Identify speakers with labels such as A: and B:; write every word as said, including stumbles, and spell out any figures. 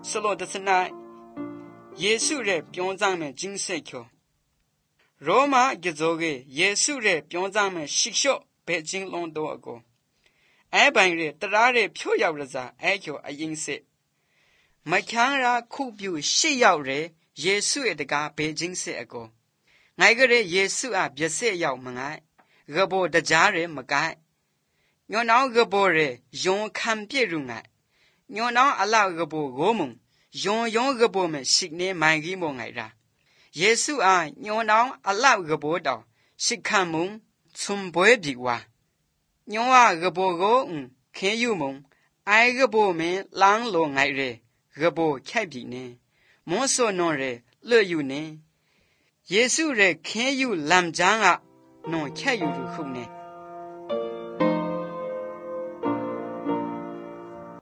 A: สโลดสนายเยซูเรปยองจังเมจิงเซคิวโรมาเกโจเกเยซูเรปยองจังเมชิกโชเปจิงลงโตอโกไอ้บังเรตราเรพิวยาวรซาไอ้คิวอยิงเซမချမ်းရာခုပြူရှစ်ယောက်ရဲယေစုရဲ့တကားဘေချင်းစစ်အကိုငိုင်ကလေးယေစုအားပြည့်စက်ရောက်မငိုင်ဂဘောတကြားရဲမကိုင်ညောနောင်ဂဘောရဲယုံခံပြည့်ရုံငိုင်ညောနောင်အလောက်ဂဘောဂိုးမုံယုံယုံဂဘောမဲ့ရှိနေမိုင်ကြီးမငိုင်ရာယေစုအားညောနောင်အလောက်ဂဘောတောင်ရှိခံမုံသုံးပွဲပြီဝါညောဟာဂဘောကိုခဲယူမုံအိုင်ဂဘောမင်းလန်းလိုငိုင်ရဲဂဘောခိုက်ပြီနေမွန်စောနွန်ရဲလွတ်ယူနေယေစုရဲခဲယူလမ်ဂျန်းကနွန်ခိုက်ယူခုနေ